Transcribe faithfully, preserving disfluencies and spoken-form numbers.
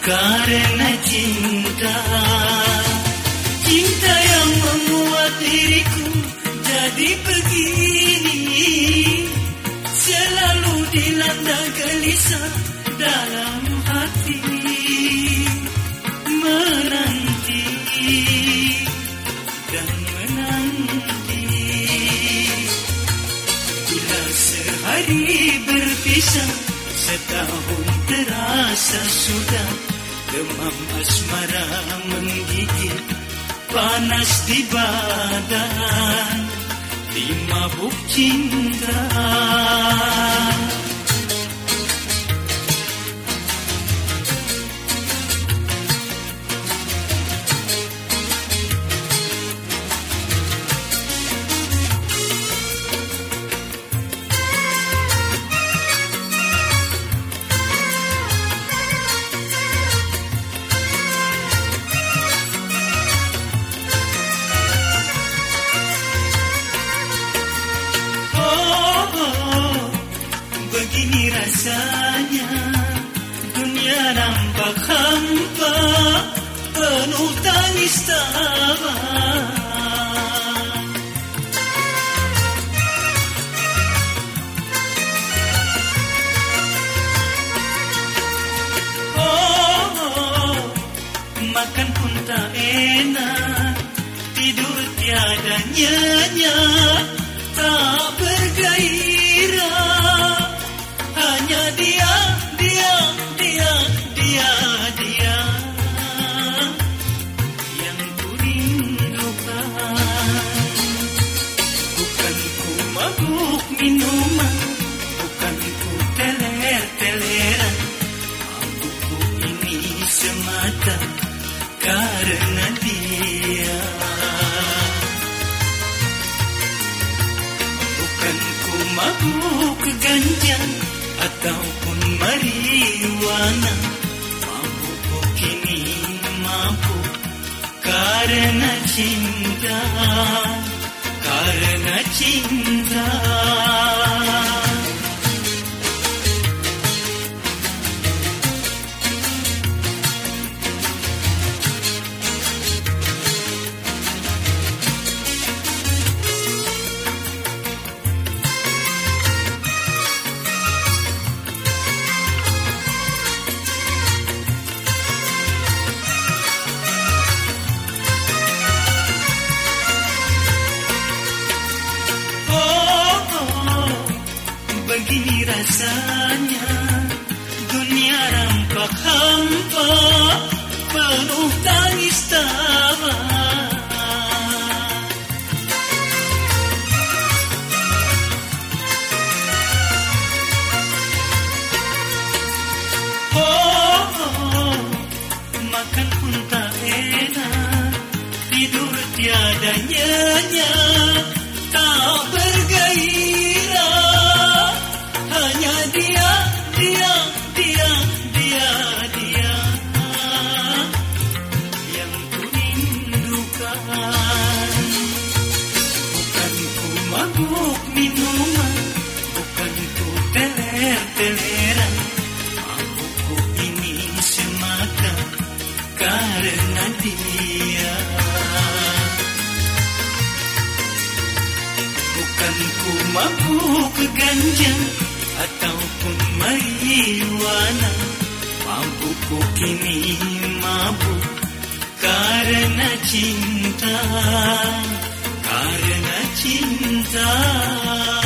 karena cinta. Cinta yang membuat diriku jadi begini, selalu dilanda gelisah dalam hati. Menanti dan menanti, bila sehari berpisah, setahun terasa sudah. Demam asmara menggigit, panas di badan, di mabuk cinta. Begini rasanya dunia nampak hampa, penuh tangis tawa. Oh, oh, makan pun tak enak, tidur tiada nyenyak, tak bergairah. Hanya dia, dia, dia, dia, dia yang ku rindukan. Bukan ku mabuk minuman, bukan ku teler-teleran. Mabukku ini semata karena dia. Bukan ku mabuk ganja ataupun marijuana, mabuk kini mabuk karena cinta, karena cinta. Begini rasanya dunia nampak hampa, penuh tangis tawa. Oh, oh, makan pun tak enak, tidur tiada nyenyak, tak bergairah. Hanya dia, dia, dia, dia, dia yang ku rindukan. Bukan ku mabuk minuman, bukan ku teler-teleran. Mabukku ini semata karena dia. Bukan ku mabuk ganja ataupun marijuana, mabukku kini mabuk karena cinta, karena cinta.